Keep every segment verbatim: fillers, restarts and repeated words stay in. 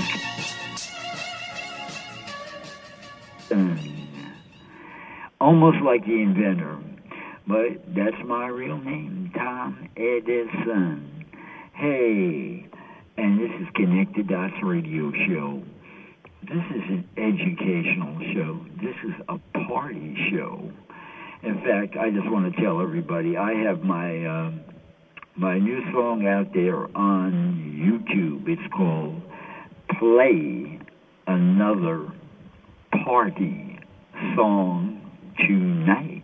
Almost like the inventor, but that's my real name, Tom Edison. Hey, and this is Connected Dots Radio Show. This is an educational show. This is a party show. In fact, I just want to tell everybody, I have my uh, my new song out there on YouTube. It's called Play Another Party Song Tonight.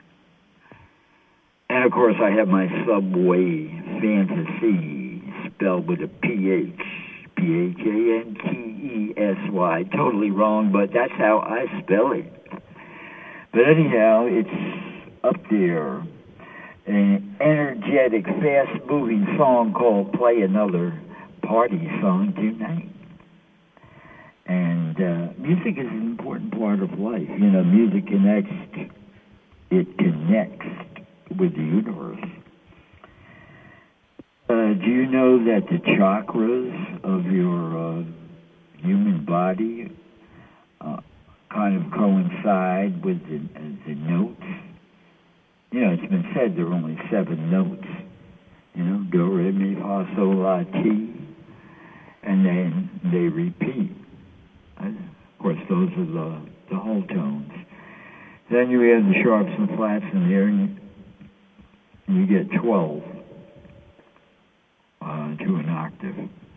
And of course I have my Subway Fantasy, spelled with a P H, P H A N T E S Y. Totally wrong, but that's how I spell it. But anyhow, it's up there. An energetic, fast-moving song called Play Another Party Song Tonight. And uh, music is an important part of life. You know, music connects, it connects with the universe. Uh, do you know that the chakras of your uh, human body uh, kind of coincide with the, uh, the notes? You know, it's been said there are only seven notes. You know, do, re, mi, fa, sol, la, ti. And then they repeat. Of course, those are the, the whole tones. Then you add the sharps and flats in there, and you, you get twelve uh, to an octave.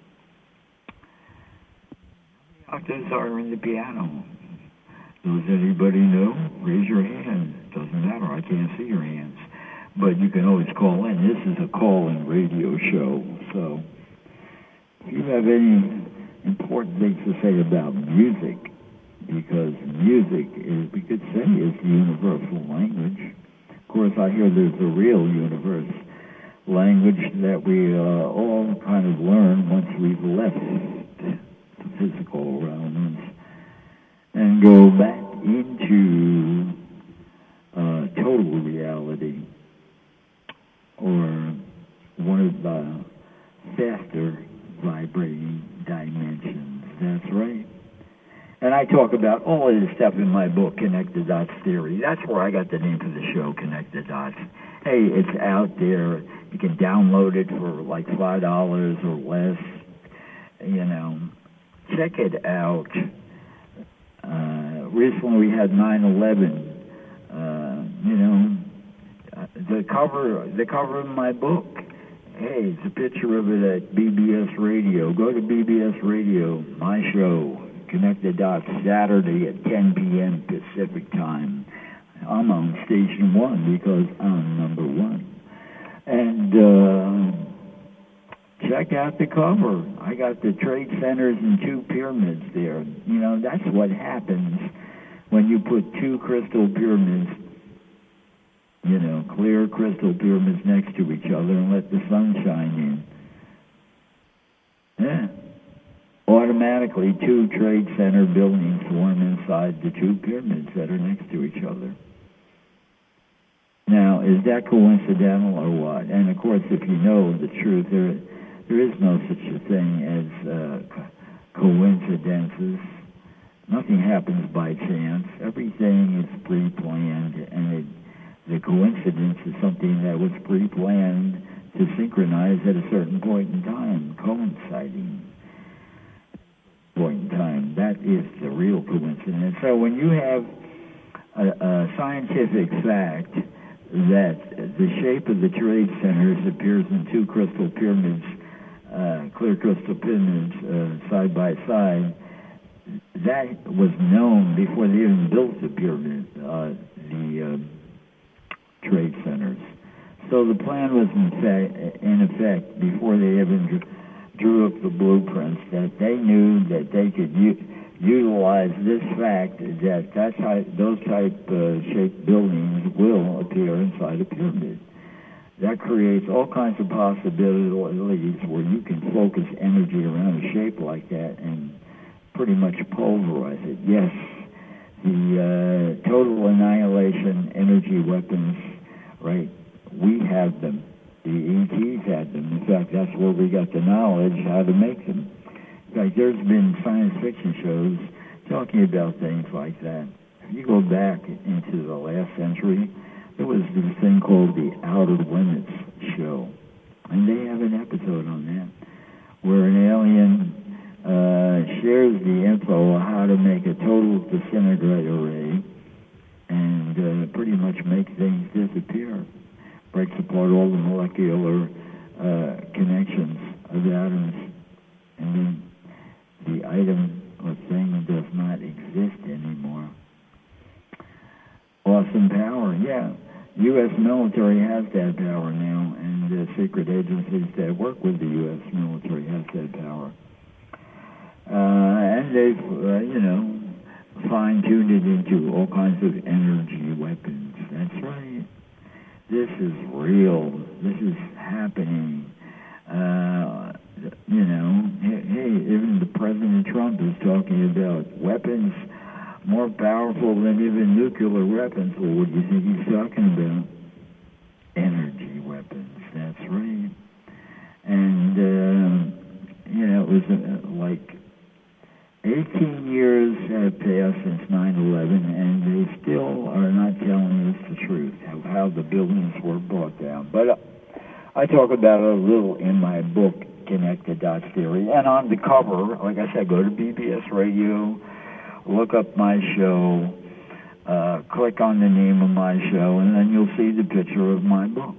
Octaves are in the piano. Does anybody know? Raise your hand. Doesn't matter. I can't see your hands. But you can always call in. This is a call-in radio show. So if you have any important things to say about music, because music is, we could say, is the universal language. Of course, I hear there's a real universe language that we uh, all kind of learn once we've left the physical realms and go back into uh, total reality, or one of the faster vibrating dimensions. That's right. And I talk about all of this stuff in my book, Connect the Dots Theory. That's where I got the name for the show, Connect the Dots. Hey, it's out there. You can download it for like five dollars or less. You know, check it out. Uh, recently we had nine eleven. Uh, you know, uh, the cover, the cover of my book. Hey, it's a picture of it at B B S Radio. Go to B B S Radio, my show, Connect the Dots, Saturday at ten p.m. Pacific Time. I'm on station one because I'm number one. And uh, check out the cover. I got the trade centers and two pyramids there. You know, that's what happens when you put two crystal pyramids, you know, clear crystal pyramids next to each other and let the sun shine in. Yeah. Automatically, two trade center buildings form inside the two pyramids that are next to each other. Now, is that coincidental or what? And of course, if you know the truth, there there is no such a thing as uh, coincidences. Nothing happens by chance. Everything is pre-planned, and it, the coincidence is something that was pre-planned to synchronize at a certain point in time, coinciding point in time. That is the real coincidence. So when you have a, a scientific fact that the shape of the trade centers appears in two crystal pyramids, uh, clear crystal pyramids uh, side by side, that was known before they even built the pyramid, uh, the uh, trade centers. So the plan was in fact, in effect, before they even drew, drew up the blueprints, that they knew that they could u- utilize this fact that that type, those type uh, shaped buildings will appear inside a pyramid. That creates all kinds of possibilities where you can focus energy around a shape like that and pretty much pulverize it. Yes, the uh, total annihilation energy weapons, right, we have them. The E Ts had them. In fact, that's where we got the knowledge how to make them. In fact, there's been science fiction shows talking about things like that. If you go back into the last century, there was this thing called the Outer Limits show. And they have an episode on that where an alien uh, shares the info on how to make a total disintegrator ray and uh, pretty much make things disappear. Breaks apart all the molecular uh, connections of atoms, and then the item or thing does not exist anymore. Awesome power, yeah. U S military has that power now, and the secret agencies that work with the U S military has that power. Uh, and they've, uh, you know, fine-tuned it into all kinds of energy weapons. That's right. This is real. This is happening. Uh, you know, hey, even the President Trump is talking about weapons more powerful than even nuclear weapons. Well, what do you think he's talking about? Energy weapons. That's right. And, uh, you know, it was uh, like eighteen years have passed since nine eleven, and they still are not telling us the truth of how the buildings were brought down. But uh, I talk about it a little in my book, Connect the Dots Theory. And on the cover, like I said, go to B B S Radio, look up my show, uh, click on the name of my show, and then you'll see the picture of my book,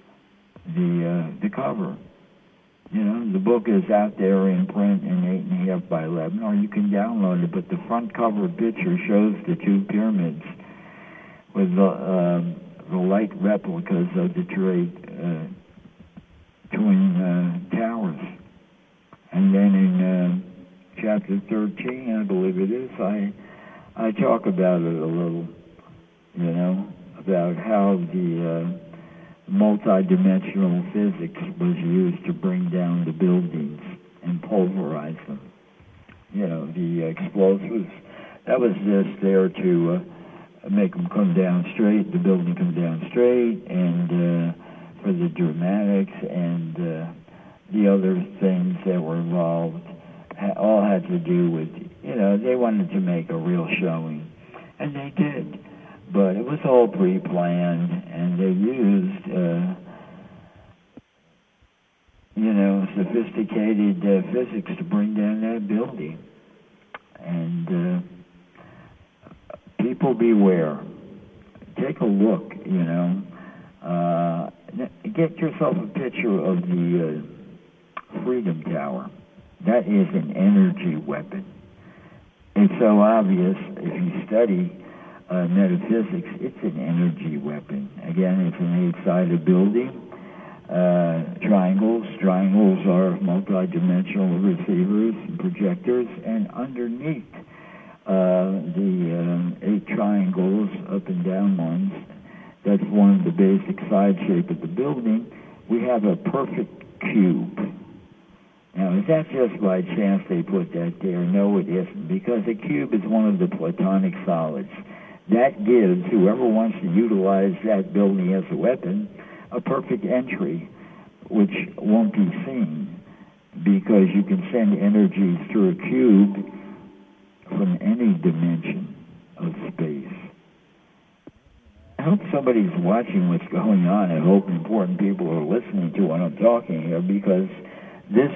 the uh, the cover. You know, the book is out there in print in eight and a half by eleven, or you can download it. But the front cover picture shows the two pyramids with the uh, the light replicas of the Detroit uh, twin uh, towers. And then in uh, chapter thirteen, I believe it is, I I talk about it a little. You know, about how the uh, multidimensional physics was used to bring down the buildings and pulverize them. You know, the explosives, that was just there to uh, make them come down straight, the building come down straight, and uh, for the dramatics and uh, the other things that were involved, all had to do with, you know, they wanted to make a real showing, and they did. But it was all pre-planned, and they used, uh, you know, sophisticated uh, physics to bring down that building. And uh, people beware. Take a look, you know. Uh, get yourself a picture of the uh, Freedom Tower. That is an energy weapon. It's so obvious if you study Uh, metaphysics, it's an energy weapon. Again, it's an eight-sided building. Uh, triangles. Triangles are multidimensional receivers and projectors, and underneath uh, the um, eight triangles, up and down ones, that form the basic side shape of the building, we have a perfect cube. Now, is that just by chance they put that there? No, it isn't, because a cube is one of the Platonic solids. That gives whoever wants to utilize that building as a weapon a perfect entry, which won't be seen, because you can send energy through a cube from any dimension of space. I hope somebody's watching what's going on. I hope important people are listening to what I'm talking here, because this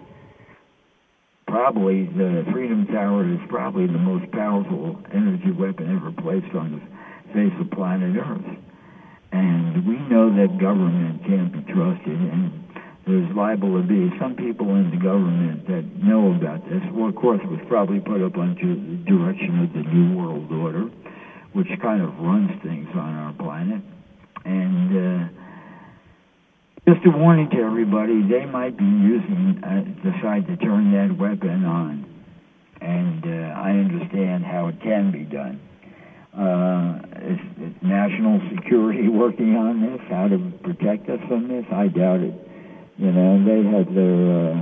Probably the Freedom Tower is probably the most powerful energy weapon ever placed on the face of planet Earth. And we know that government can't be trusted, and there's liable to be some people in the government that know about this. Well, of course, it was probably put up under the direction of the New World Order, which kind of runs things on our planet. And uh, just a warning to everybody, they might be using, uh, decide to turn that weapon on. And uh, I understand how it can be done. Uh, is, is national security working on this, how to protect us from this? I doubt it. You know, they have their,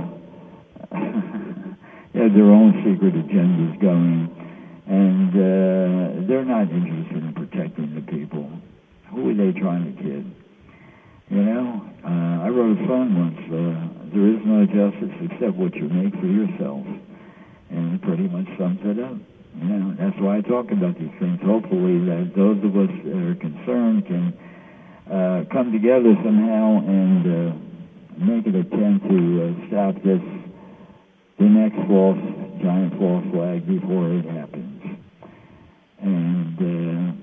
uh, they have their own secret agendas going, and uh, they're not interested in protecting the people. Who are they trying to kid? You know, uh, I wrote a song once uh, there is no justice except what you make for yourself. And it pretty much sums it up. You know, that's why I talk about these things. Hopefully that those of us that are concerned can uh, come together somehow and uh, make an attempt to uh, stop this, the next false, giant false flag before it happens. And uh,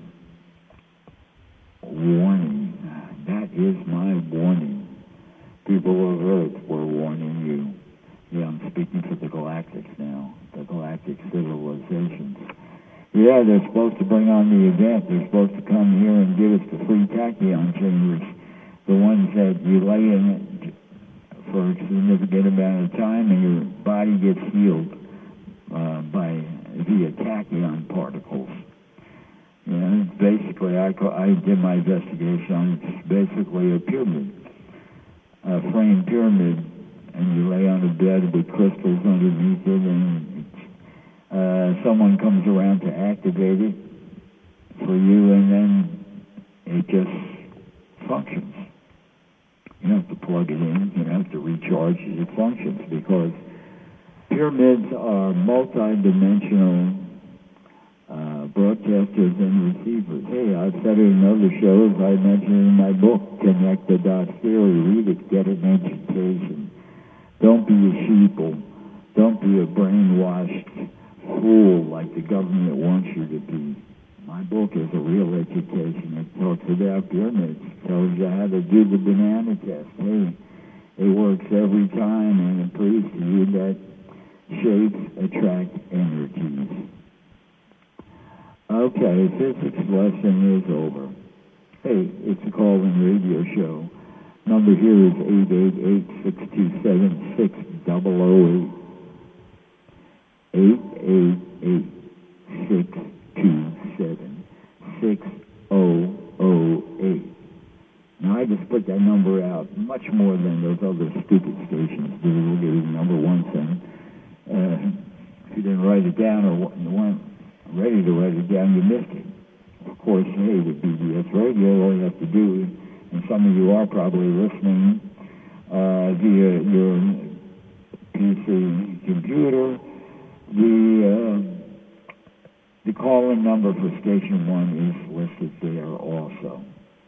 warning, that is my warning. People of Earth, we're warning you. Yeah, I'm speaking for the galactics now, the galactic civilizations. Yeah, they're supposed to bring on the event. They're supposed to come here and give us the free tachyon chambers, the ones that you lay in it for a significant amount of time and your body gets healed uh, by via tachyon particles. You know, basically, I, call, I did my investigation on it. It's basically a pyramid, a frame pyramid. And you lay on a bed with crystals underneath it, and uh, someone comes around to activate it for you, and then it just functions. You don't have to plug it in. You don't have to recharge it. It functions because pyramids are multi-dimensional uh, broadcasters and receivers. Hey, I've said it in other shows. I mentioned in my book, Connect the Dots Theory. Read it, get an education. Don't be a sheeple. Don't be a brainwashed fool like the government wants you to be. My book is a real education. It talks about pyramids. It tells you how to do the banana test. Hey, it works every time, and it proves to you that shapes attract energies. Okay, physics lesson is over. Hey, it's a call-in radio show. Number here is eight eight eight, six two seven, six zero zero eight. eight eight eight, six two seven, six zero zero eight. Now, I just put that number out much more than those other stupid stations do. We'll give you the number one thing. Uh, if you didn't write it down or weren't ready to write it down, you missed it. Of course, hey, with B B S Radio, all you have to do is, and some of you are probably listening uh, via your P C computer, the uh, the call-in number for Station one is listed there also.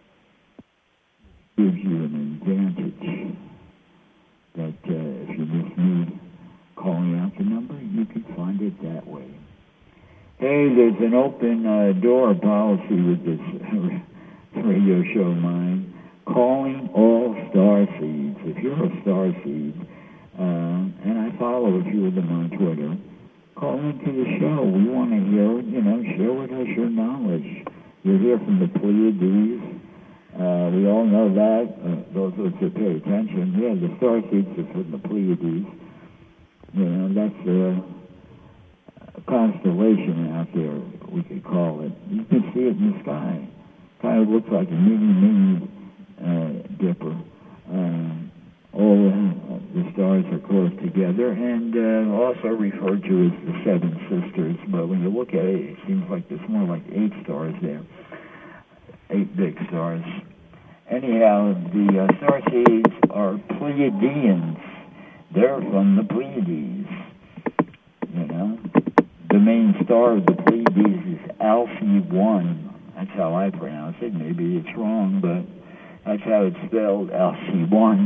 Gives you an advantage that uh, if you miss me calling out the number, you can find it that way. Hey, there's an open uh, door policy with this radio show of mine. Calling all star seeds. If you're a star seed, uh, and I follow a few of them on Twitter, call into the show. We want to hear, you know, share with us your knowledge. You're here from the Pleiades. Uh, we all know that. Uh, those of us that pay attention. Yeah, the star seeds are from the Pleiades. You know, that's a constellation out there, we could call it. You can see it in the sky. Kind of looks like a mini, mini Uh, dipper. Uh, all uh, the stars are close together and uh, also referred to as the Seven Sisters. But when you look at it, it seems like there's more like eight stars there, eight big stars. Anyhow, the uh, star seeds are Pleiadians. They're from the Pleiades. You know, the main star of the Pleiades is Alpha one. That's how I pronounce it. Maybe it's wrong, but that's how it's spelled, Alpha one.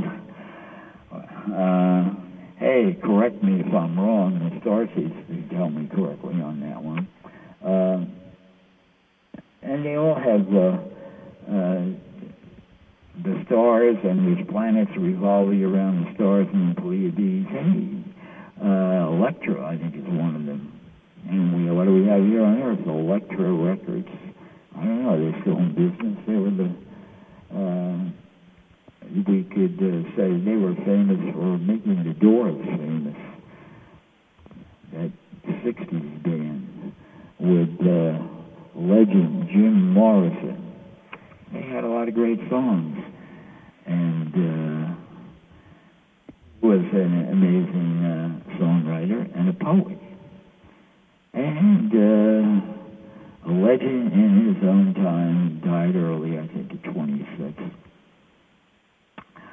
Uh, hey, correct me if I'm wrong. The starseeds tell me correctly on that one. Uh, and they all have uh, uh, the stars, and there's planets revolving around the stars and the Pleiades. Hey, uh, Electra, I think, is one of them. And we, what do we have here on Earth? Electra Records. I don't know, are they still in business? They were the Uh, we could uh, say they were famous for making the Doors famous. That sixties band with uh, legend Jim Morrison. They had a lot of great songs, and uh, was an amazing uh, songwriter and a poet, and uh, a legend in his own time. Died early, I think, at twenty-six.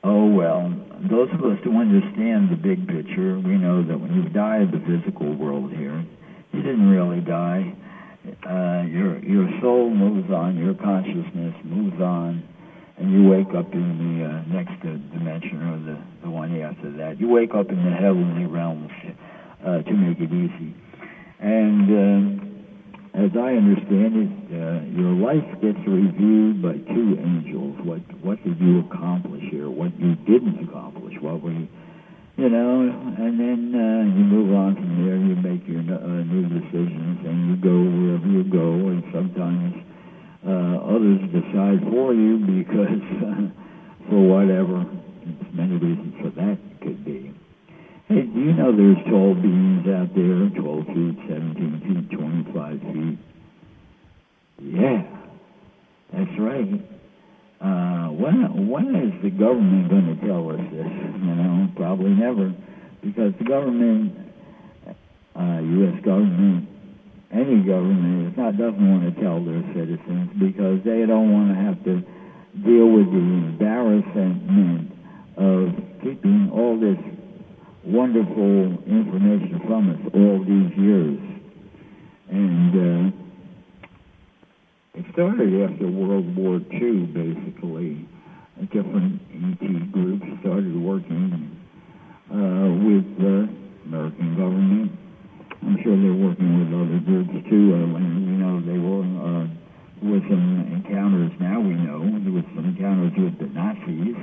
Oh, well, those of us who understand the big picture, we know that when you die of the physical world here, you didn't really die. Uh, your your soul moves on, your consciousness moves on, and you wake up in the uh, next uh, dimension, or the, the one after that. You wake up in the heavenly realms, uh, to make it easy. And um, as I understand it, uh, your life gets reviewed by two angels. What what did you accomplish here? What you didn't accomplish? What were you, you know? And then uh, you move on from there. You make your uh, new decisions, and you go wherever you go. And sometimes uh, others decide for you because, uh, for whatever, there's many reasons for that could be. Hey, do you know there's tall beings out there, twelve feet, seventeen feet, twenty-five feet? Yeah, that's right. Uh, when, when is the government going to tell us this? You know, probably never. Because the government, uh, U S government, any government, is not, doesn't want to tell their citizens because they don't want to have to deal with the embarrassment of keeping all this wonderful information from us all these years. And uh, it started after World War Two, basically. Different E T groups started working uh, with the American government. I'm sure they're working with other groups too. Uh, when, you know, they were uh, with some encounters, now we know, there was some encounters with the Nazis.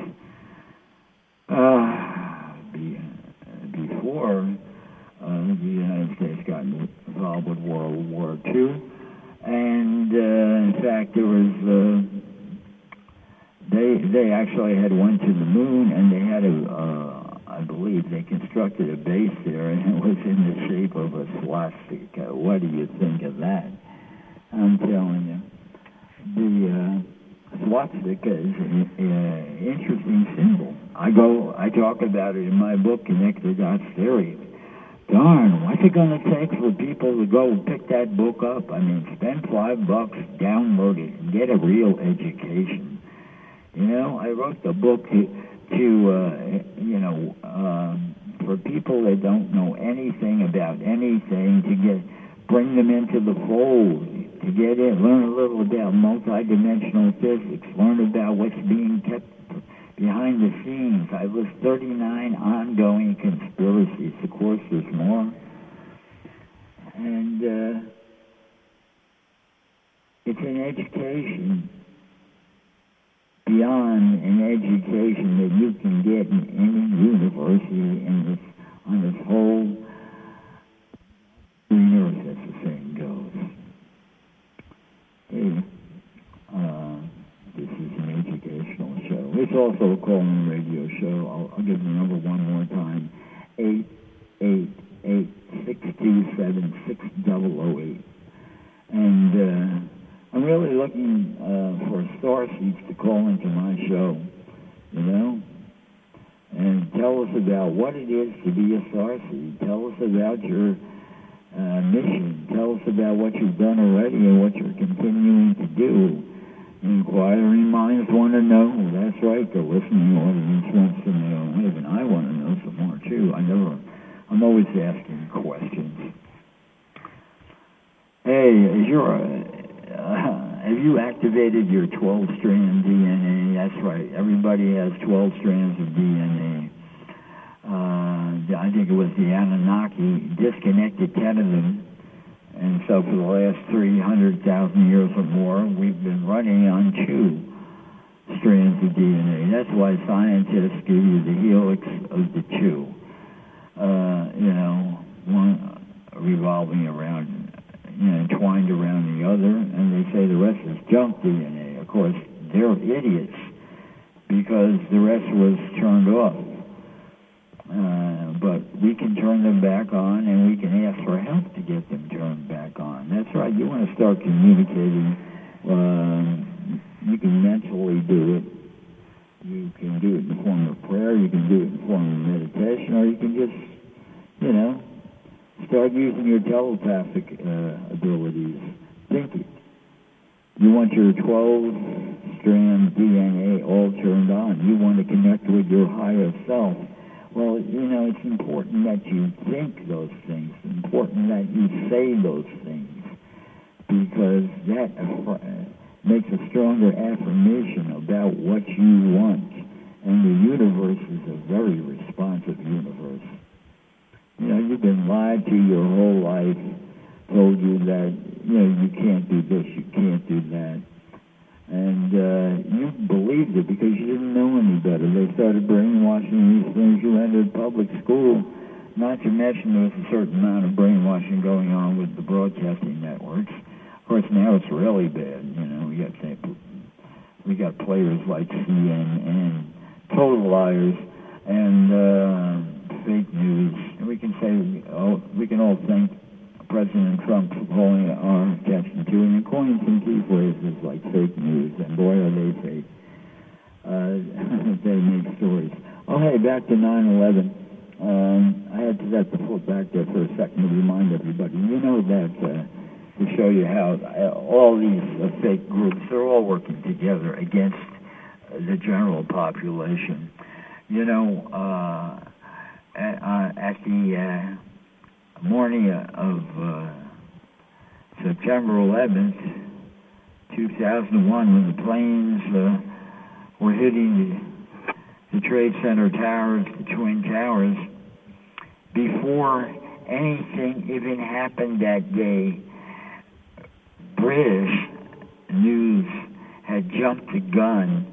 Uh, be, Before uh, the United States got involved with World War Two, and uh, in fact, there was uh, they they actually had went to the moon, and they had a uh, I believe they constructed a base there, and it was in the shape of a swastika. What do you think of that? I'm telling you, the uh, swastika is an uh, interesting symbol. I go, I talk about it in my book, Connect the Dots Theory. Darn, what's it going to take for people to go pick that book up? I mean, spend five bucks, download it, and get a real education. You know, I wrote the book to, to uh, you know, um, for people that don't know anything about anything, to get, bring them into the fold, to get in, learn a little about multidimensional physics, learn about what's being kept behind the scenes. I list thirty-nine ongoing conspiracies. Of course, there's more. And uh, it's an education beyond an education that you can get in any university in this, on this whole green earth, as the saying goes. Hey, uh, this is an educational show. It's also a call-in radio show. I'll, I'll give the number one more time. eight eight eight, six two seven, six zero zero eight. And uh, I'm really looking uh, for star seeds to call into my show, you know, and tell us about what it is to be a star seed. Tell us about your uh, mission. Tell us about what you've done already and what you're continuing to do. Inquiring minds want to know. That's right. The listening audience wants to know. Even I want to know some more too. I never. I'm always asking questions. Hey, is your uh, have you activated your twelve strand D N A? That's right. Everybody has twelve strands of D N A. Uh, I think it was the Anunnaki disconnected ten of them. And so for the last three hundred thousand years or more, we've been running on two strands of D N A. That's why scientists give you the helix of the two. Uh, you know, one revolving around, you know, entwined around the other, and they say the rest is junk D N A. Of course, they're idiots because the rest was turned off. Uh, but we can turn them back on, and we can ask for help to get them turned back on. That's right. You want to start communicating. Uh, you can mentally do it. You can do it in the form of prayer. You can do it in the form of meditation, or you can just, you know, start using your telepathic uh, abilities. Think it. You want your twelve strand D N A all turned on. You want to connect with your higher self. Well, you know, it's important that you think those things. It's important that you say those things, because that uh, makes a stronger affirmation about what you want. And the universe is a very responsive universe. You know, you've been lied to your whole life, told you that, you know, you can't do this, you can't do that. And uh, you believed it because you didn't know any better. They started brainwashing these things. You entered public school, not to mention there was a certain amount of brainwashing going on with the broadcasting networks. Of course, now it's really bad. You know, we got we got players like C N N, total liars, and uh, fake news. And we can say, oh, we can all thank President Trump for calling our attention to, and he coined some key phrases like fake news, and boy, are they fake. Uh, they make stories. Oh, hey, back to nine eleven. Um, I had to have to flip back there for a second to remind everybody. You know that, uh, to show you how uh, all these uh, fake groups, they're all working together against uh, the general population. You know, uh, at, uh, at the... Uh, morning of uh, September eleventh, two thousand one, when the planes uh, were hitting the, the Trade Center towers, the Twin Towers, before anything even happened that day, British news had jumped the gun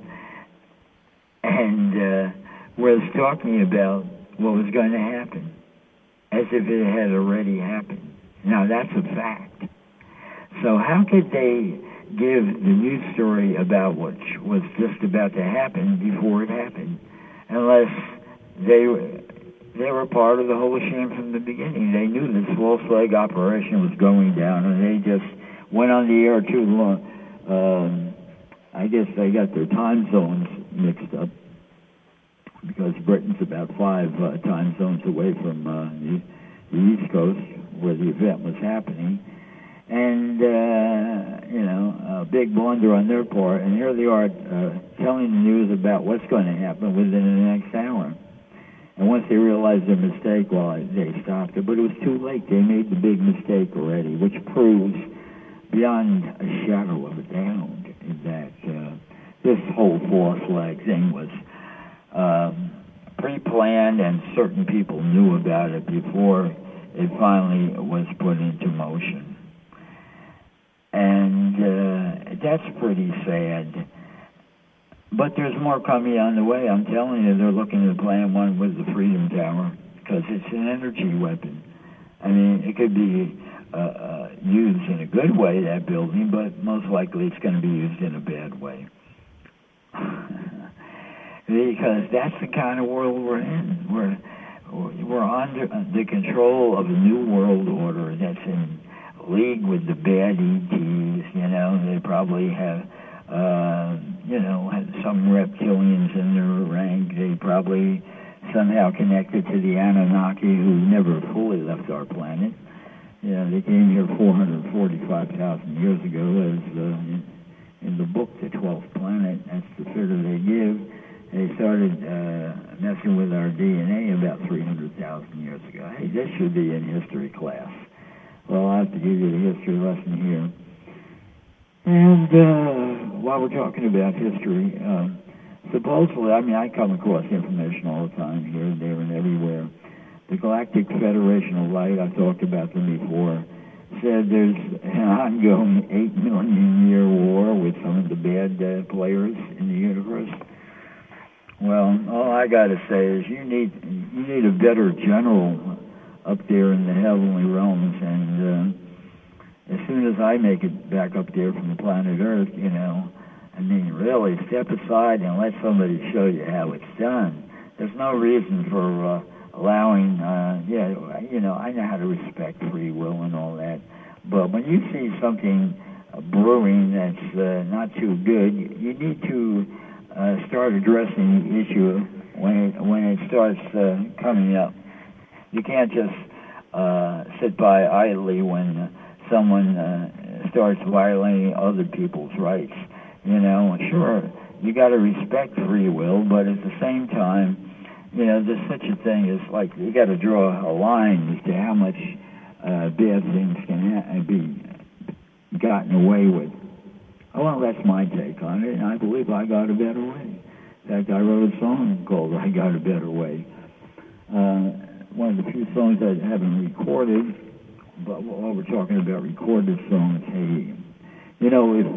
and uh, was talking about what was going to happen, as if it had already happened. Now, that's a fact. So how could they give the news story about what was just about to happen before it happened, unless they they were part of the whole sham from the beginning? They knew this false flag operation was going down, and they just went on the air too long. Um, I guess they got their time zones mixed up, because Britain's about five uh, time zones away from uh, the, the East Coast, where the event was happening. And, uh, you know, a big blunder on their part. And here they are uh, telling the news about what's going to happen within the next hour. And once they realized their mistake, well, they stopped it. But it was too late. They made the big mistake already, which proves beyond a shadow of a doubt that uh, this whole false flag thing was Um, pre-planned, and certain people knew about it before it finally was put into motion. And uh, that's pretty sad. But there's more coming on the way. I'm telling you, they're looking to plan one with the Freedom Tower, because it's an energy weapon. I mean, it could be uh, uh, used in a good way, that building, but most likely it's going to be used in a bad way. Because that's the kind of world we're in. We're we're under the control of a new world order that's in league with the bad E Ts. You know, they probably have, uh, you know, some reptilians in their rank. They probably somehow connected to the Anunnaki, who never fully left our planet. You know, they came here four hundred forty-five thousand years ago, as uh, in, in the book, The Twelfth Planet. That's the figure they give. They started uh, messing with our D N A about three hundred thousand years ago. Hey, this should be in history class. Well, I'll have to give you the history lesson here. And uh, while we're talking about history, uh, supposedly, I mean, I come across information all the time here, there, and everywhere. The Galactic Federation of Light, I've talked about them before, said there's an ongoing eight million year war with some of the bad uh, players in the universe. Well, all I got to say is you need you need a better general up there in the heavenly realms, and uh, as soon as I make it back up there from the planet Earth, you know, I mean, really step aside and let somebody show you how it's done. There's no reason for uh, allowing, uh, yeah, you know, I know how to respect free will and all that, but when you see something uh, brewing that's uh, not too good, you need to Uh, start addressing the issue when it, when it starts uh, coming up. You can't just uh, sit by idly when uh, someone uh, starts violating other people's rights. You know, sure, you got to respect free will, but at the same time, you know, there's such a thing as like you got to draw a line as to how much uh, bad things can ha- be gotten away with. Well, that's my take on it, and I believe I got a better way. In fact, I wrote a song called "I Got a Better Way." Uh, one of the few songs I haven't recorded, but while we're talking about recorded songs, hey, you know, if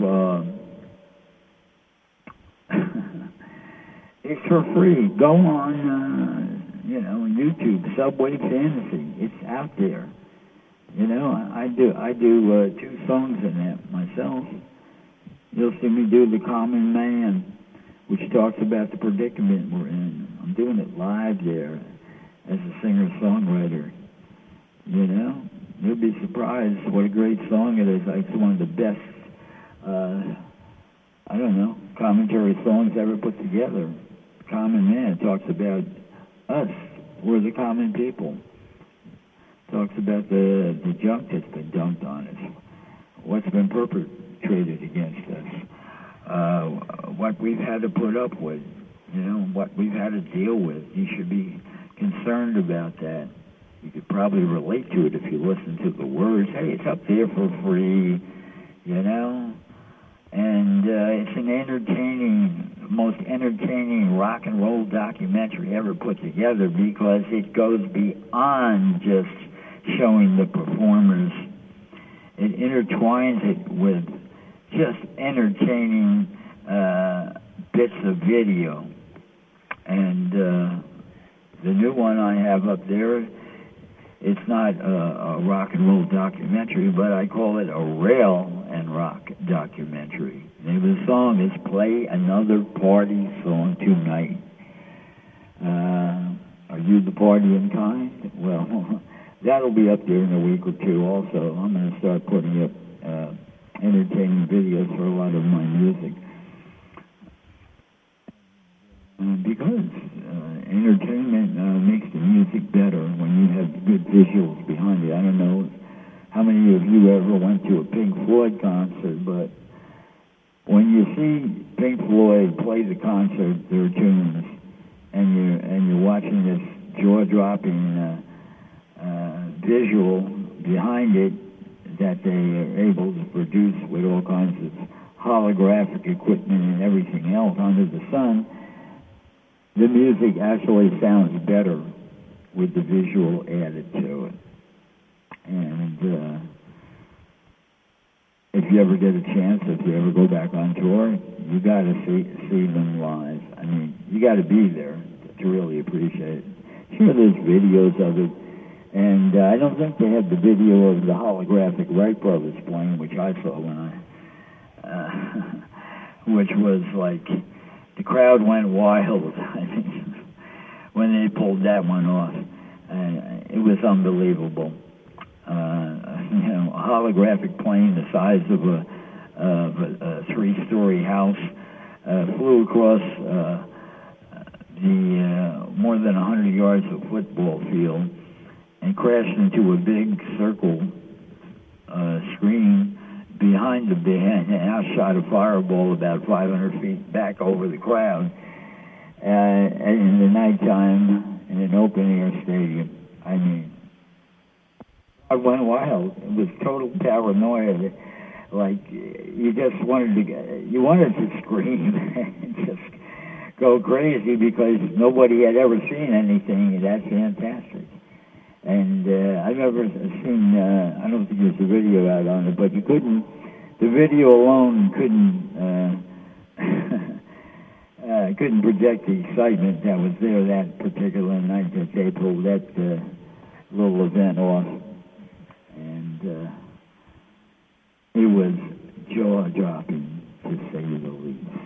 uh, it's for free, go on, uh, you know, YouTube, Subway Fantasy. It's out there. You know, I do I do uh, two songs in that myself. You'll see me do The Common Man, which talks about the predicament we're in. I'm doing it live there as a singer-songwriter. You know, you'll be surprised what a great song it is. It's one of the best, uh, I don't know, commentary songs ever put together. Common Man talks about us. We're the common people. Talks about the, the junk that's been dumped on us, what's been perpetrated against us, uh, what we've had to put up with, you know, what we've had to deal with. You should be concerned about that. You could probably relate to it if you listen to the words. Hey, it's up there for free, you know, and uh, it's an entertaining, most entertaining rock and roll documentary ever put together because it goes beyond just showing the performers. It intertwines it with just entertaining uh, bits of video. And uh, the new one I have up there, it's not a, a rock and roll documentary, but I call it a rail and rock documentary. The name of the song is Play Another Party Song Tonight. Uh, are you the party in kind? Well, that'll be up there in a week or two also. I'm going to start putting up uh, entertaining videos for a lot of my music. Uh, because uh, entertainment uh, makes the music better when you have good visuals behind it. I don't know how many of you ever went to a Pink Floyd concert, but when you see Pink Floyd play the concert, their tunes, and you're, and you're watching this jaw-dropping uh, uh, visual behind it that they are able to produce with all kinds of holographic equipment and everything else under the sun, the music actually sounds better with the visual added to it. And uh, if you ever get a chance, if you ever go back on tour, you got to see see them live. I mean, you got to be there to really appreciate it. Sure, there's videos of it, and uh, I don't think they had the video of the holographic Wright brothers playing, which I saw when I, uh, which was like, the crowd went wild, I think, when they pulled that one off. Uh, it was unbelievable. Uh, you know, a holographic plane the size of a, of a, a three-story house uh, flew across uh, the uh, more than one hundred yards of football field and crashed into a big circle uh, screen behind the band and outshot a fireball about five hundred feet back over the crowd. Uh, and in the nighttime, in an open-air stadium, I mean, I went wild. It was total paranoia. Like, you just wanted to, you wanted to scream and just go crazy because nobody had ever seen anything that fantastic. And uh, I've never seen, uh, I don't think there's a video out on it, but you couldn't, the video alone couldn't, uh, uh, couldn't project the excitement that was there that particular night that they pulled that uh, little event off. And uh, it was jaw-dropping, to say the least.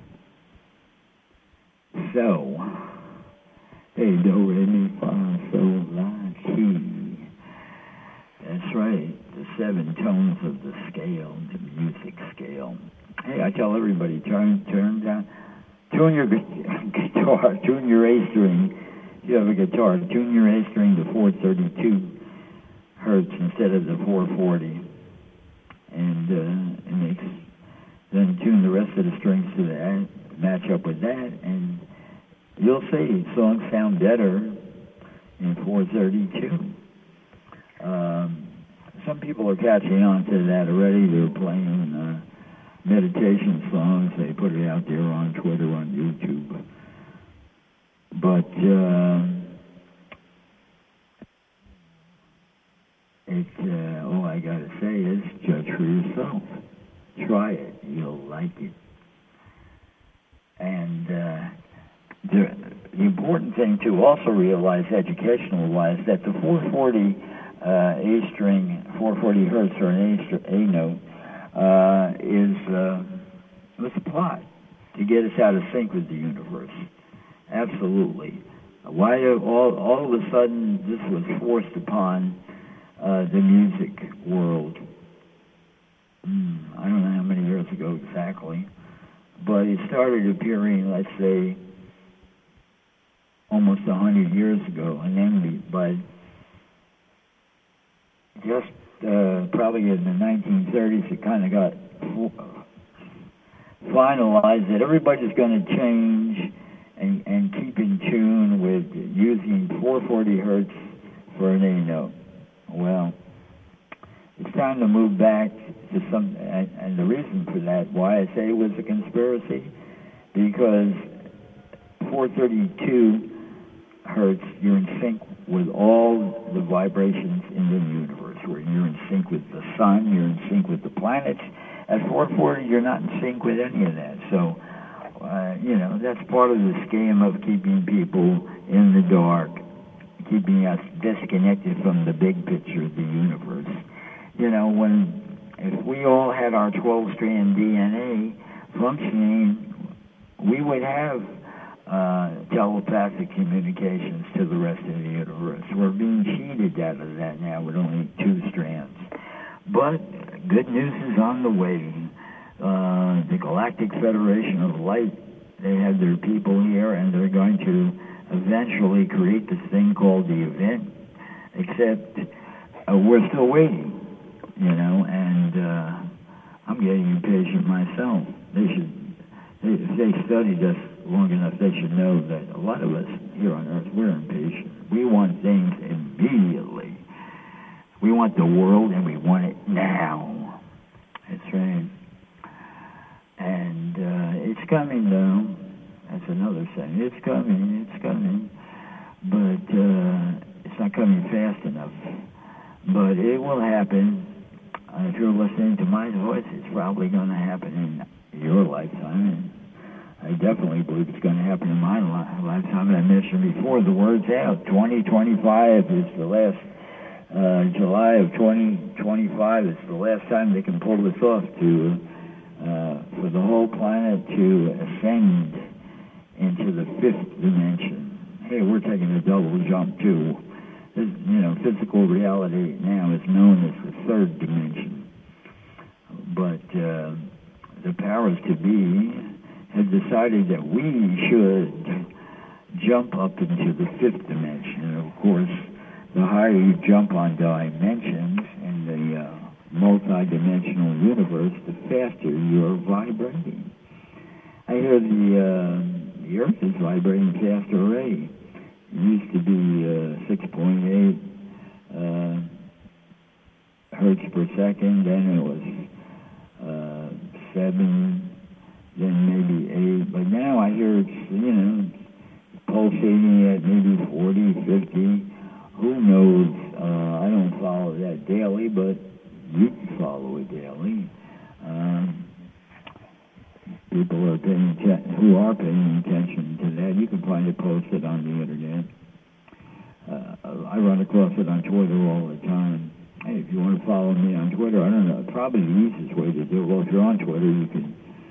So, hey, do, re, mi, fa, sol, la, ti. That's right, the seven tones of the scale, the music scale. Hey, I tell everybody, turn, turn down, tune your guitar, tune your A string. If you have a guitar, tune your A string to four thirty-two hertz instead of the four forty. And uh, it makes then tune the rest of the strings to that, match up with that, and you'll see songs sound better in four thirty-two. Um, some people are catching on to that already. They're playing uh, meditation songs. They put it out there on Twitter, on YouTube. But uh, it, uh, all I got to say is judge for yourself. Try it. You'll like it. And uh, the, the important thing to also realize educational-wise that the four forty uh, A string, four forty hertz or an A, A note uh, is uh, was a plot to get us out of sync with the universe. Absolutely. Why do all all of a sudden this was forced upon uh, the music world? Mm, I don't know how many years ago exactly, but it started appearing, let's say, almost a hundred years ago, and then we, by just uh, probably in the nineteen thirties, it kind of got finalized that everybody's going to change and, and keep in tune with using four forty hertz for an A note. Well, it's time to move back to some, and, and the reason for that, why I say it was a conspiracy, because four thirty-two hertz, you're in sync with all the vibrations in the universe, where you're in sync with the sun, you're in sync with the planets. At four forty, you're not in sync with any of that. So, uh, you know, that's part of the scheme of keeping people in the dark, keeping us disconnected from the big picture of the universe. You know, when, if we all had our twelve-strand D N A functioning, we would have uh, telepathic communications to the rest of the universe. We're being cheated out of that now with only two strands. But good news is on the way. Uh, the Galactic Federation of Light, they have their people here, and they're going to eventually create this thing called the event, except uh, we're still waiting, you know, and uh, I'm getting impatient myself. They should, they, if they studied us long enough, they should know that a lot of us here on Earth, we're impatient. We want things immediately. We want the world, and we want it now. That's right. And uh, it's coming, though. That's another thing. It's coming, it's coming. But uh, it's not coming fast enough. But it will happen. Uh, if you're listening to my voice, it's probably going to happen in your lifetime. And I definitely believe it's going to happen in my li- lifetime. I mentioned before, the word's out. twenty twenty-five is the last, uh, July of twenty twenty-five is the last time they can pull this off to, uh, for the whole planet to ascend into the fifth dimension. Hey, we're taking a double jump too. This, you know, physical reality now is known as the third dimension. But uh, the powers to be have decided that we should jump up into the fifth dimension. And of course, the higher you jump on dimensions in the uh, multi-dimensional universe, the faster you're vibrating. I hear the, uh, the Earth is vibrating faster already. It used to be uh, six point eight uh, hertz per second, then it was uh, seven, then maybe eight, but now I hear it's, you know, pulsating at maybe forty, fifty. Who knows? Uh, I don't follow that daily, but you can follow it daily. Um, people are paying atten- who are paying attention to that. You can find it posted on the internet. Uh, I run across it on Twitter all the time. Hey, if you want to follow me on Twitter, I don't know, probably the easiest way to do it. Well, if you're on Twitter, you can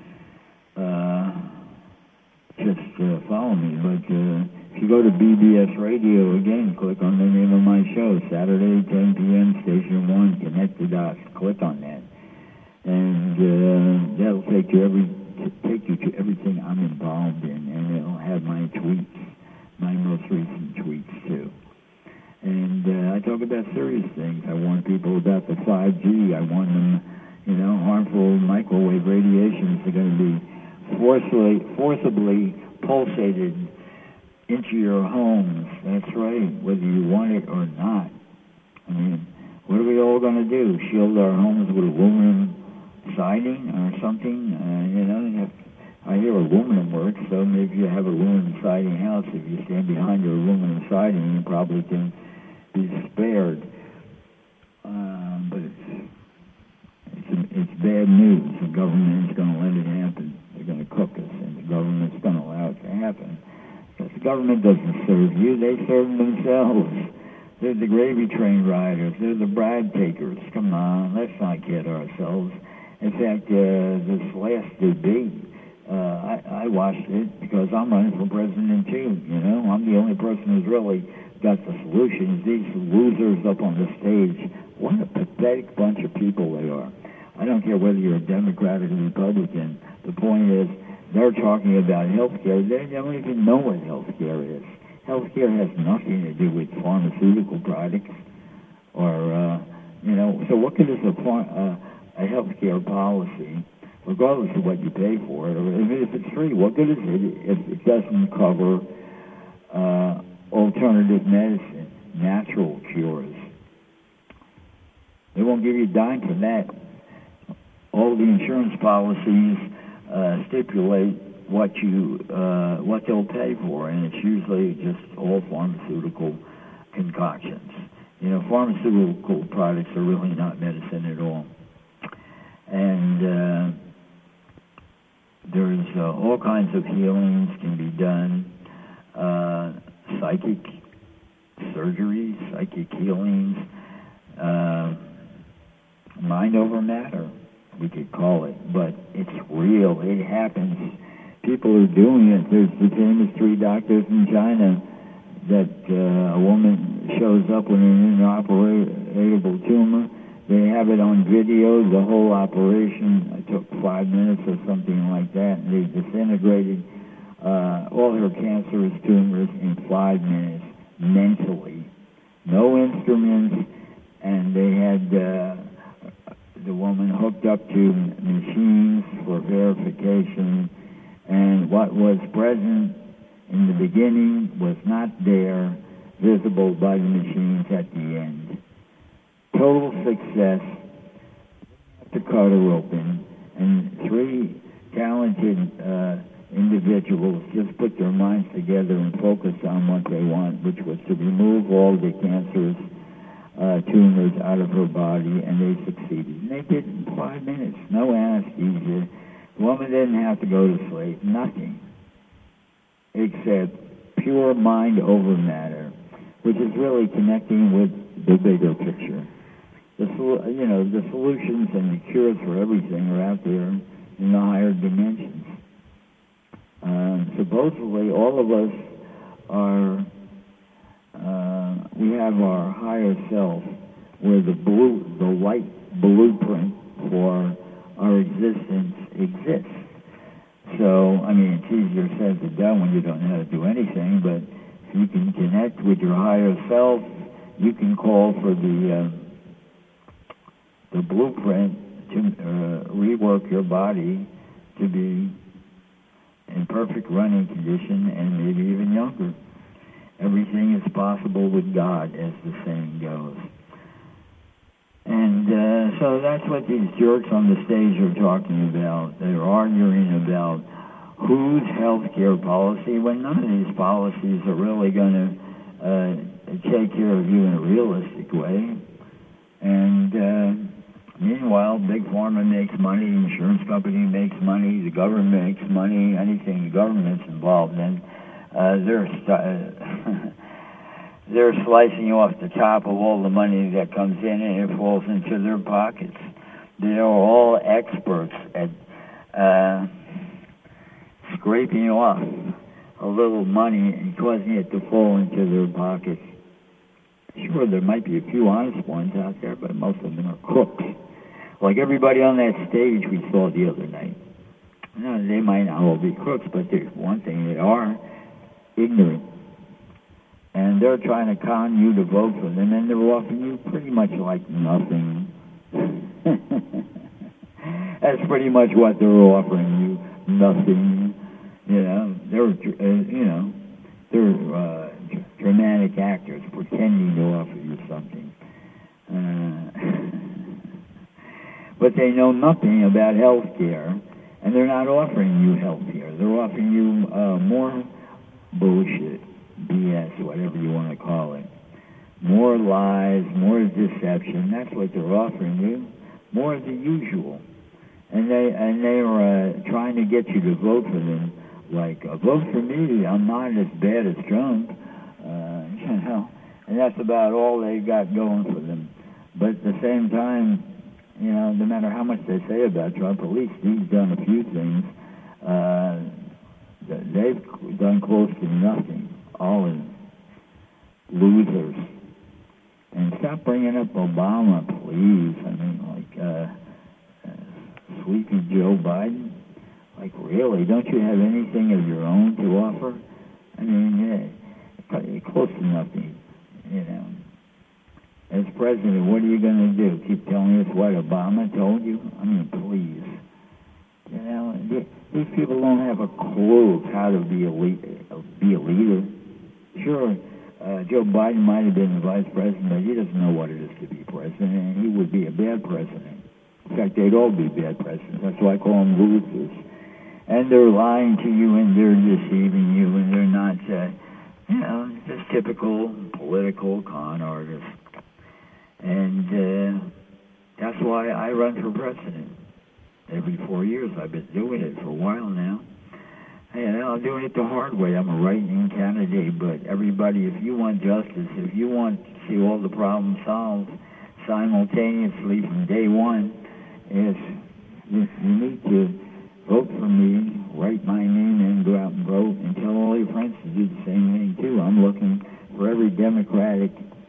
uh, just uh, follow me. But uh, if you go to B B S Radio, again, click on the name of my show, Saturday, ten p.m., Station one, Connect the Dots. Click on that. And uh, that'll take you every to take you to everything I'm involved in, and it'll have my tweets, my most recent tweets too. And uh, I talk about serious things. I warn people about the five G. I warn them, You know, harmful microwave radiations are going to be forcibly, forcibly pulsated into your homes. That's right, whether you want it or not. I mean, what are we all going to do? Shield our homes with aluminum siding or something? Uh, you know, if, I hear aluminum works, so maybe you have aluminum siding house. If you stand behind your aluminum siding, you probably can be spared. Um, but it's, it's it's bad news. The government is going to let it happen. They're going to cook us, and the government's going to allow it to happen. Because the government doesn't serve you; they serve themselves. They're the gravy train riders. They're the brag takers. Come on, let's not kid ourselves. In fact, uh, this last debate, uh, I, I watched it because I'm running for president too. You know, I'm the only person who's really got the solutions. These losers up on the stage, what a pathetic bunch of people they are. I don't care whether you're a Democrat or a Republican. The point is, they're talking about health care. They don't even know what health care is. Health care has nothing to do with pharmaceutical products or, uh, you know, so what good is a, uh, a health care policy, regardless of what you pay for it, or if it's free, what good is it if it doesn't cover uh, alternative medicine, natural cures? They won't give you a dime for that. All the insurance policies uh, stipulate what you uh, what they'll pay for, and it's usually just all pharmaceutical concoctions. You know, pharmaceutical products are really not medicine at all. And uh, there's uh, all kinds of healings can be done, uh, psychic surgeries, psychic healings, uh, mind over matter, we could call it, but it's real. It happens. People are doing it. There's the famous three doctors in China that uh, a woman shows up with an inoperable tumor. They have it on video, the whole operation. It took five minutes or something like that. They disintegrated uh, all her cancerous tumors in five minutes, mentally. No instruments, and they had uh, the woman hooked up to machines for verification, and what was present in the beginning was not there, visible by the machines at the end. Total success to cut her open, and three talented uh, individuals just put their minds together and focused on what they want, which was to remove all the cancerous uh, tumors out of her body, and they succeeded. And they did it in five minutes, no anesthesia. The woman didn't have to go to sleep, nothing, except pure mind over matter, which is really connecting with the bigger picture. The, you know, the solutions and the cures for everything are out there in the higher dimensions. Um, supposedly, all of us are, uh, we have our higher self, where the blue, the light blueprint for our existence exists. So, I mean, it's easier said than done when you don't know how to do anything, but if you can connect with your higher self, you can call for the... Uh, the blueprint to uh, rework your body to be in perfect running condition and maybe even younger. Everything is possible with God, as the saying goes. And uh, so that's what these jerks on the stage are talking about. They're arguing about whose health care policy, when none of these policies are really going to uh, take care of you in a realistic way. And... Uh, Meanwhile, Big Pharma makes money, the insurance company makes money, the government makes money, anything the government's involved in, uh, they're st- they're slicing off the top of all the money that comes in, and it falls into their pockets. They are all experts at uh, scraping off a little money and causing it to fall into their pockets. Sure, there might be a few honest ones out there, but most of them are crooks. Like everybody on that stage we saw the other night. You know, they might not all be crooks, but there's one thing, they are ignorant. And they're trying to con you to vote for them, and they're offering you pretty much like nothing. that's pretty much what they're offering you. Nothing. You know, they're, uh, you know, they're uh, dramatic actors pretending to offer you something. Uh, but they know nothing about health care, and they're not offering you health care. They're offering you uh, more bullshit, B S, whatever you want to call it. More lies, more deception. That's what they're offering you. More of the usual. And they and they're uh, trying to get you to vote for them. Like, uh, vote for me. I'm not as bad as Trump. Uh, you know, and that's about all they got going for them. But at the same time, you know, no matter how much they say about Trump, at least he's done a few things. Uh, they've done close to nothing. All in losers. And stop bringing up Obama, please. I mean, like, uh, uh, sleepy Joe Biden. Like, really? Don't you have anything of your own to offer? I mean, yeah, close to nothing, you know. As president, what are you going to do? Keep telling us what Obama told you? I mean, please. You know, these people don't have a clue how to be a, lead, be a leader. Sure, uh, Joe Biden might have been the vice president, but he doesn't know what it is to be president, and he would be a bad president. In fact, they'd all be bad presidents. That's why I call them losers. And they're lying to you, and they're deceiving you, and they're not, uh, you know, just typical political con artists. And uh, that's why I run for president. Every four years, I've been doing it for a while now. And I'm doing it the hard way. I'm a right-wing candidate, but everybody, if you want justice, if you want to see all the problems solved simultaneously from day one, is you, you need to vote for me, write my name in, go out and vote, and tell all your friends to do the same thing, too. I'm looking for every Democratic,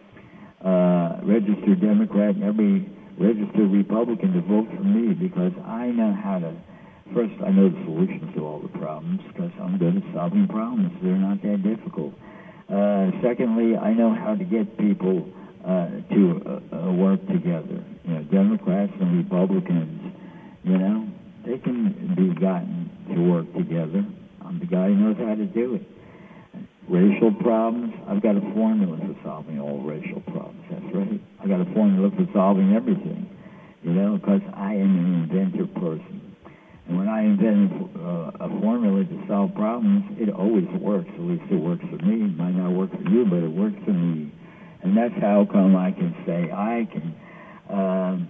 uh, registered Democrat, and every registered Republican to vote for me, because I know how to, first, I know the solutions to all the problems, because I'm good at solving problems. They're not that difficult. Uh, secondly, I know how to get people uh, to uh, uh, work together. You know, Democrats and Republicans, you know, they can be gotten to work together. I'm the guy who knows how to do it. Racial problems, I've got a formula for solving all racial problems. That's right. I've got a formula for solving everything, you know, because I am an inventor person. And when I invent uh, a formula to solve problems, it always works. At least it works for me. It might not work for you, but it works for me. And that's how come I can say I can um,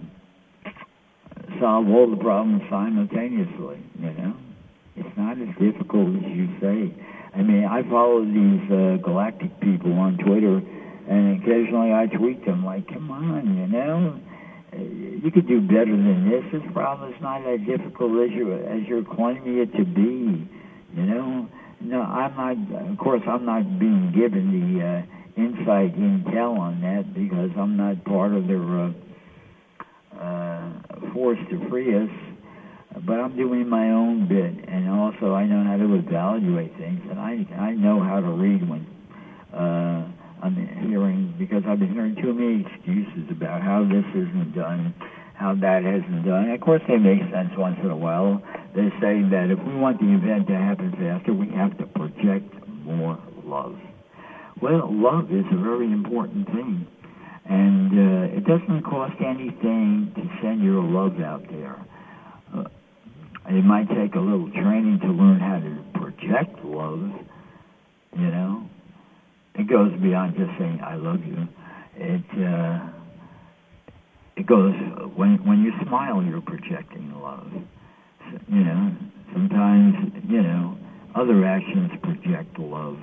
solve all the problems simultaneously, you know. It's not as difficult as you say. I mean, I follow these uh, galactic people on Twitter, and occasionally I tweet them like, come on, you know. You could do better than this. This problem is not as difficult as you as you're claiming it to be. You know, no, I'm not. Of course, I'm not being given the uh, inside intel on that because I'm not part of their uh, uh, force to free us. But I'm doing my own bit, and also I know how to evaluate things, and I I know how to read when. Uh, I'm hearing, because I've been hearing too many excuses about how this isn't done, how that isn't done. And of course, they make sense once in a while. They say that if we want the event to happen faster, we have to project more love. Well, love is a very important thing, and uh, it doesn't cost anything to send your love out there. Uh, it might take a little training to learn how to project love, you know. It goes beyond just saying "I love you." It uh, it goes when when you smile, you're projecting love. So, you know, sometimes you know other actions project love,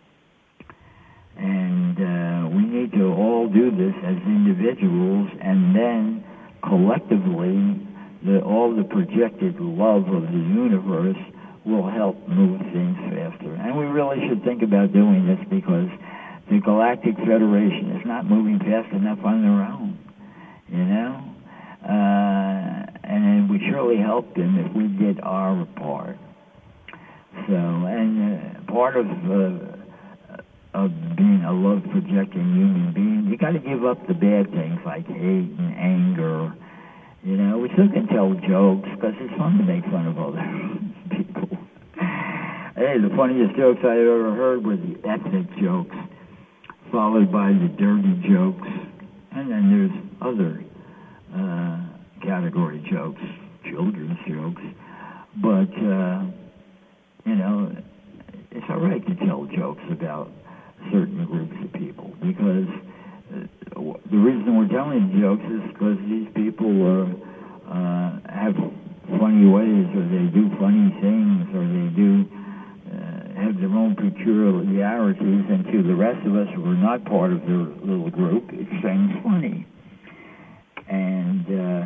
and uh, we need to all do this as individuals, and then collectively, the, all the projected love of the universe will help move things faster. And we really should think about doing this because the Galactic Federation is not moving fast enough on their own, you know? Uh, and we surely help them if we did our part. So, and uh, part of, uh, of being a love-projecting human being, you got to give up the bad things like hate and anger, You know, we still can tell jokes because it's fun to make fun of other people. Hey, the funniest jokes I ever heard were the ethnic jokes, followed by the dirty jokes, and then there's other uh, category jokes, children's jokes. But, uh, you know, it's all right to tell jokes about certain groups of people because uh, the reason we're telling jokes is because these people are, uh, have funny ways, or they do funny things, or they do uh, have their own peculiarities, and to the rest of us who are not part of their little group, it seems funny. And uh,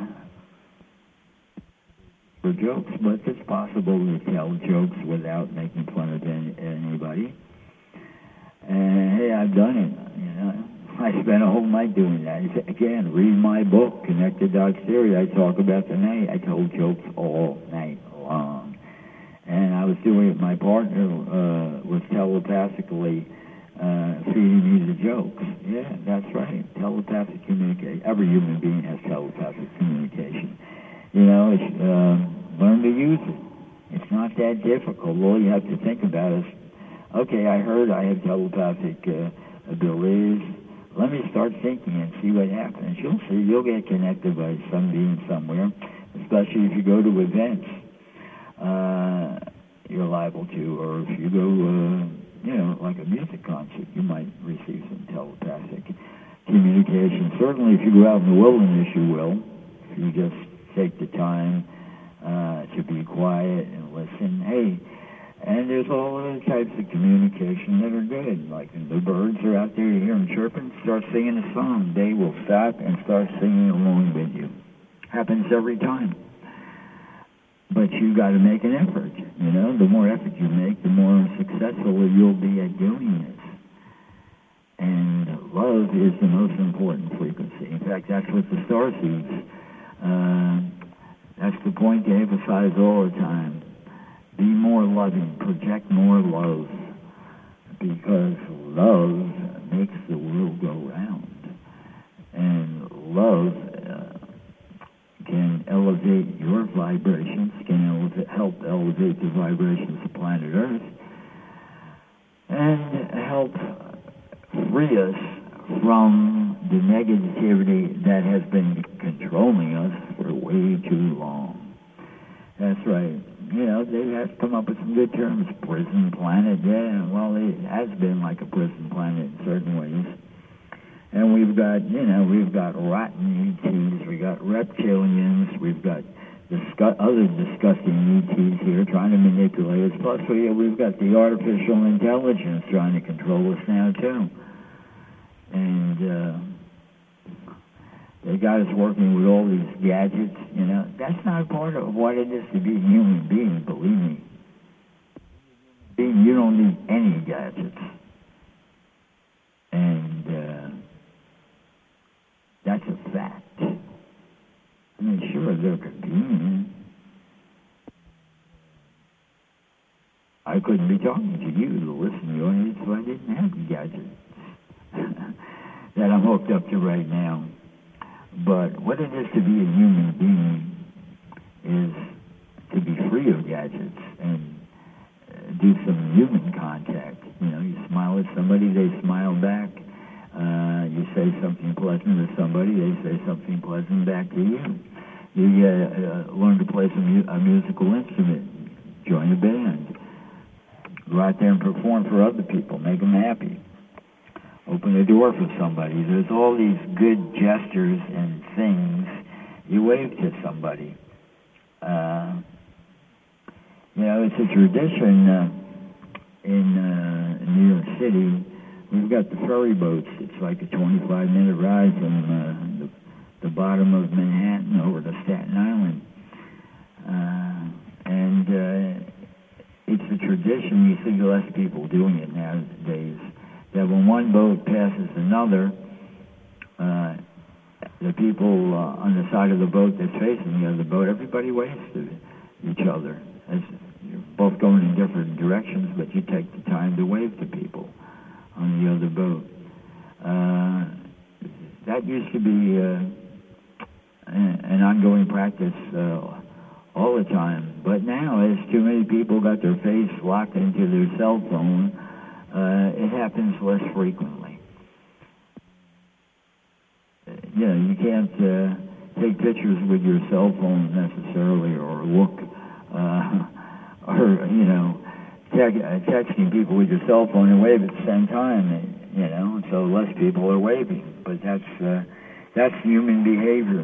for jokes, but it's possible to tell jokes without making fun of any, anybody. And hey, I've done it, you know. I spent a whole night doing that. Again, read my book, Connected Dots Theory. I talk about the night. I told jokes all night long. And I was doing it, my partner uh, was telepathically uh, feeding me the jokes. Yeah, that's right, telepathic communication. Every human being has telepathic communication. You know, it's, uh, learn to use it. It's not that difficult. All you have to think about is, okay, I heard I have telepathic uh, abilities. Let me start thinking and see what happens. You'll see. You'll get connected by some being somewhere, especially if you go to events. Uh, you're liable to, or if you go, uh, you know, like a music concert, you might receive some telepathic communication. Certainly, if you go out in the wilderness, you will. If you just take the time uh, to be quiet and listen. Hey. And there's all other types of communication that are good. Like the birds are out there, you hear them chirping, start singing a song. They will stop and start singing along with you. Happens every time. But you got to make an effort. You know, the more effort you make, the more successful you'll be at doing this. And love is the most important frequency. In fact, that's what the star seeds. Uh, that's the point they emphasize all the time. Be more loving, project more love, because love makes the world go round. And love uh, can elevate your vibrations, can elevate, help elevate the vibrations of planet Earth, and help free us from the negativity that has been controlling us for way too long. That's right. You know, they have come up with some good terms. Prison planet, yeah. Well, it has been like a prison planet in certain ways. And we've got, you know, we've got rotten E Ts, we've got reptilians, we've got disgu- other disgusting E Ts here trying to manipulate us. Plus, we, we've got the artificial intelligence trying to control us now, too. And, uh... they got us working with all these gadgets, you know. That's not part of what it is to be a human being, believe me. Being, you don't need any gadgets. And uh, that's a fact. I mean, sure, they're convenient. I couldn't be talking to you, the listening audience, if I didn't have the gadgets that I'm hooked up to right now. But what it is to be a human being is to be free of gadgets and uh, do some human contact. You know, you smile at somebody, they smile back. Uh, you say something pleasant to somebody, they say something pleasant back to you. You uh, uh, learn to play some mu- a musical instrument, join a band, go out there and perform for other people, make them happy. Open a door for somebody. There's all these good gestures and things. You wave to somebody. Uh, you know, it's a tradition uh, in uh, New York City. We've got the ferry boats. It's like a twenty-five minute ride from uh, the, the bottom of Manhattan over to Staten Island. Uh, and uh, it's a tradition. You see less people doing it nowadays. That when one boat passes another, uh, the people uh, on the side of the boat that's facing the other boat, everybody waves to each other. As you're both going in different directions, but you take the time to wave to people on the other boat. Uh, that used to be uh, an ongoing practice uh, all the time. But now, as too many people got their face locked into their cell phone, uh, it happens less frequently. You know, you can't uh, take pictures with your cell phone necessarily, or look, uh, or, you know, te- uh, texting people with your cell phone and wave at the same time, you know, so less people are waving. But that's, uh, that's human behavior.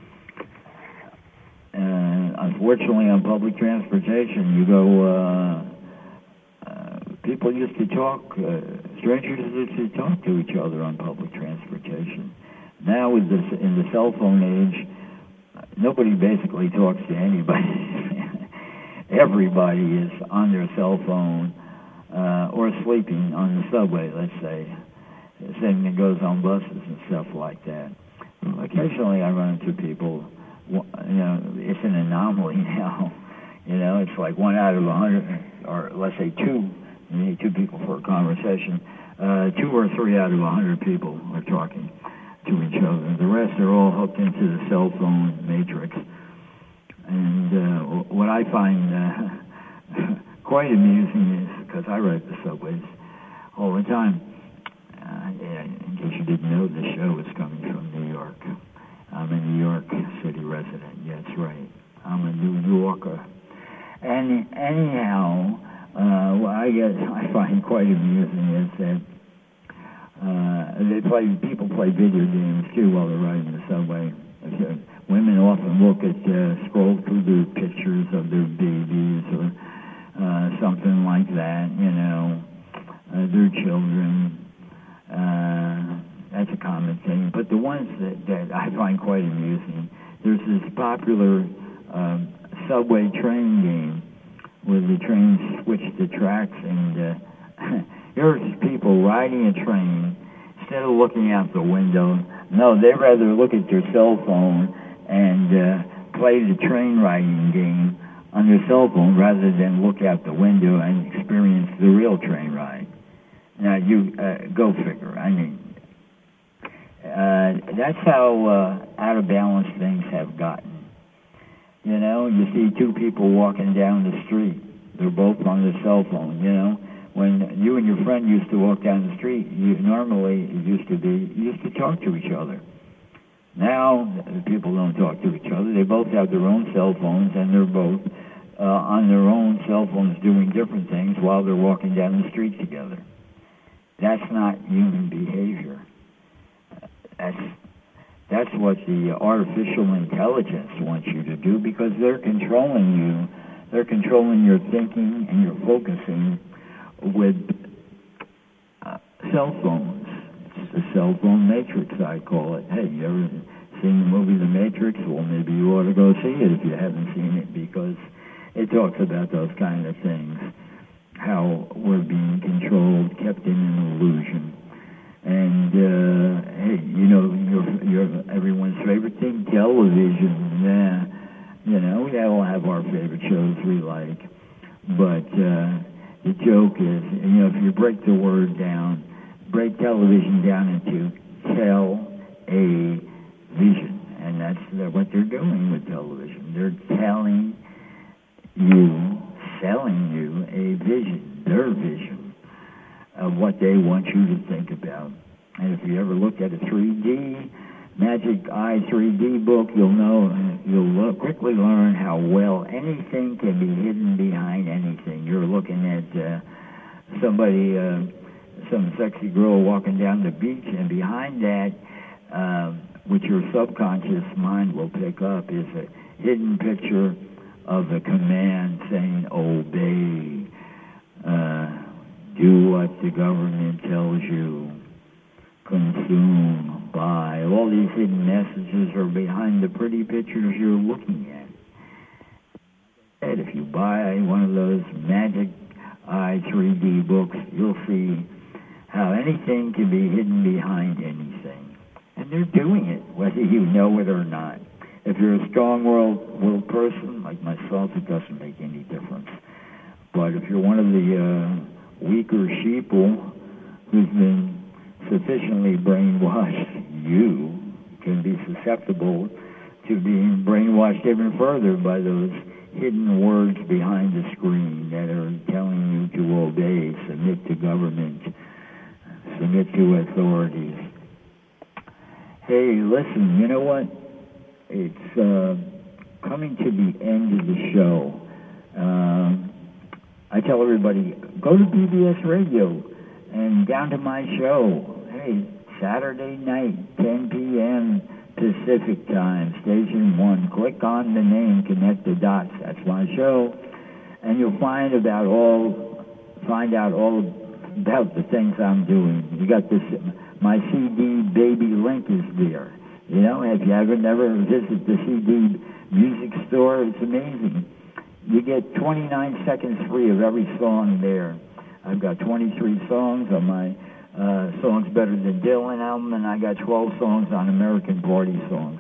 Uh, unfortunately, on public transportation, you go, uh, uh, people used to talk, uh, strangers used to talk to each other on public transportation. Now, with this, in the cell phone age, nobody basically talks to anybody. Everybody is on their cell phone uh, or sleeping on the subway, let's say. The same thing goes on buses and stuff like that. Occasionally, I run into people. You know, it's an anomaly now. You know, it's like one out of a hundred, or let's say two. You need two people for a conversation. Uh, two or three out of a hundred people are talking to each other. The rest are all hooked into the cell phone matrix. And uh, what I find uh, quite amusing is, because I ride the subways all the time, uh, in case you didn't know, the show is coming from New York. I'm a New York City resident. Yeah, that's right. I'm a New Yorker. And anyhow, uh, what I guess I find quite amusing is that Uh, they play. People play video games too while they're riding the subway. Uh, women often look at, uh, scroll through the pictures of their babies or uh, something like that. You know, uh, their children. Uh, that's a common thing. But the ones that, that I find quite amusing, there's this popular um, subway train game where the trains switch the tracks and. Uh, Here's people riding a train, instead of looking out the window, no, they'd rather look at their cell phone and uh, play the train riding game on their cell phone rather than look out the window and experience the real train ride. Now, you uh, go figure. I mean, uh, that's how uh, out of balance things have gotten. You know, you see two people walking down the street. They're both on their cell phone, you know. When you and your friend used to walk down the street, you normally it used to be you used to talk to each other. Now people don't talk to each other. They both have their own cell phones, and they're both uh, on their own cell phones doing different things while they're walking down the street together. That's not human behavior. That's that's what the artificial intelligence wants you to do, because they're controlling you. They're controlling your thinking and your focusing with uh, cell phones. It's the cell phone matrix, I call it. Hey, you ever seen the movie The Matrix? Well, maybe you ought to go see it if you haven't seen it, because it talks about those kind of things, how we're being controlled, kept in an illusion. And, uh, hey, you know, your, your, everyone's favorite thing, television. Yeah, you know, we all have our favorite shows we like. But uh, the joke is, you know, if you break the word down, break television down into tell-a-vision. And that's what they're doing with television. They're telling you, selling you a vision, their vision of what they want you to think about. And if you ever looked at a three D, Magic Eye three D book, you'll know, you'll look, quickly learn how well anything can be hidden behind anything. You're looking at uh, somebody, uh, some sexy girl walking down the beach, and behind that, uh, which your subconscious mind will pick up, is a hidden picture of a command saying, obey, uh, do what the government tells you, consume, buy. All these hidden messages are behind the pretty pictures you're looking at. And if you buy one of those Magic Eye three D books, you'll see how anything can be hidden behind anything. And they're doing it, whether you know it or not. If you're a strong-willed person, like myself, it doesn't make any difference. But if you're one of the uh, weaker sheeple who's been sufficiently brainwashed, you can be susceptible to being brainwashed even further by those hidden words behind the screen that are telling you to obey, submit to government, submit to authorities. Hey, listen, you know what? It's uh, coming to the end of the show. Uh, I tell everybody, go to B B S Radio and down to my show. Hey, Saturday night, ten p.m. Pacific time, Station one. Click on the name, connect the dots. That's my show. And you'll find about all, find out all about the things I'm doing. You got this, my C D Baby link is there. You know, if you ever never visit the C D music store, it's amazing. You get twenty-nine seconds free of every song there. I've got twenty-three songs on my uh, Songs Better Than Dylan album, and I got twelve songs on American Party songs.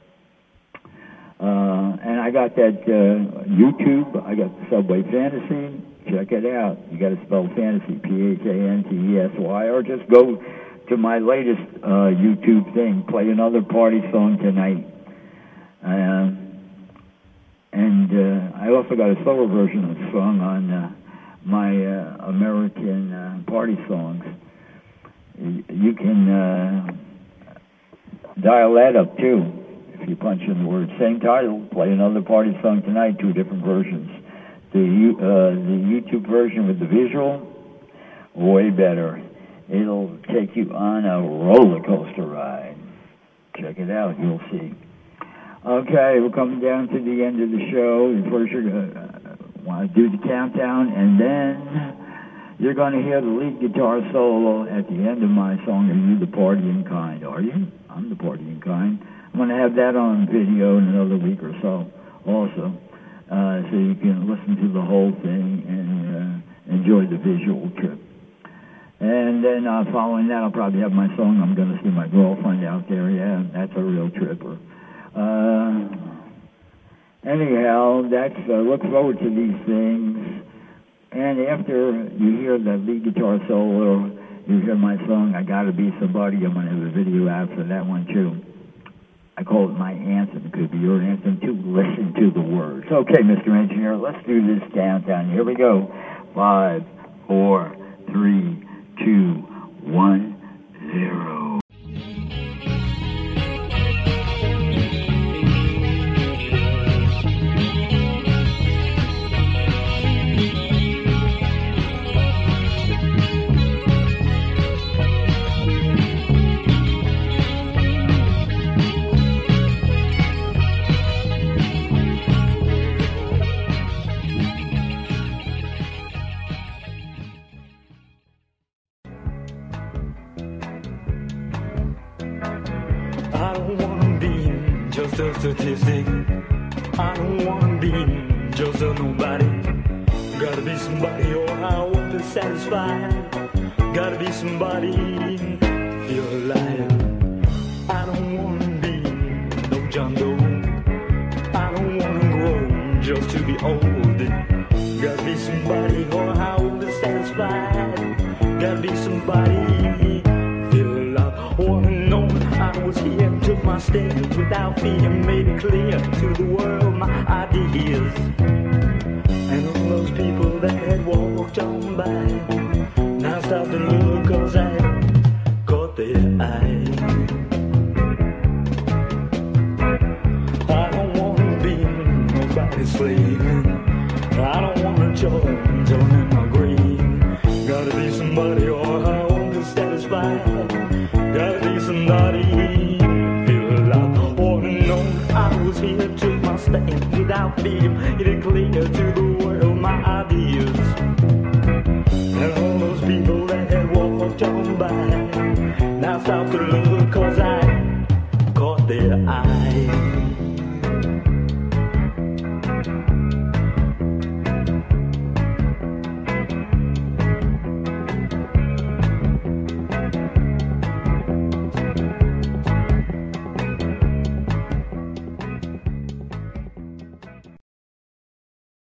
Uh, and I got that uh, YouTube. I got the Subway Fantasy. Check it out. You got to spell fantasy, P H A N T E S Y, or just go to my latest uh, YouTube thing. Play another party song tonight. Um, And uh, I also got a solo version of the song on uh, my uh, American uh, party songs. You can uh, dial that up too if you punch in the word. Same title, play another party song tonight, two different versions. The, uh, the YouTube version with the visual, way better. It'll take you on a roller coaster ride. Check it out, you'll see. Okay, we're coming down to the end of the show. First, you're going to uh, want to do the countdown, and then you're going to hear the lead guitar solo at the end of my song, Are You the Partying Kind? Are you? I'm the partying kind. I'm going to have that on video in another week or so also, uh, so you can listen to the whole thing and uh, enjoy the visual trip. And then uh, following that, I'll probably have my song, I'm going to See My Girlfriend Out There. Yeah, that's a real tripper. Uh, anyhow, that's, uh, look forward to these things. And after you hear the lead guitar solo, you hear my song, I Gotta Be Somebody. I'm going to have a video out for that one, too. I call it my anthem. It could be your anthem, too. Listen to the words. Okay, Mister Engineer, let's do this countdown. Here we go. Five, four, three, two, one, zero. I don't wanna be just a statistic. I don't wanna be just a nobody. Gotta be somebody or I won't be satisfied. Gotta be somebody, feel alive. I don't wanna be no John Doe. I don't wanna grow just to be old. Gotta be somebody or I won't be satisfied. Gotta be somebody, feel alive. Wanna know I was here and took my stand without fear, made it clear to the world my ideas. And all those people that had walked on by now stop and look, cause I caught their eye. I don't wanna be nobody's slave. I don't wanna join, join in my grave. Gotta be somebody or I won't be satisfied. Gotta be somebody, feel alive. Wanna know I was here, took my stand without fear, made it clear to the world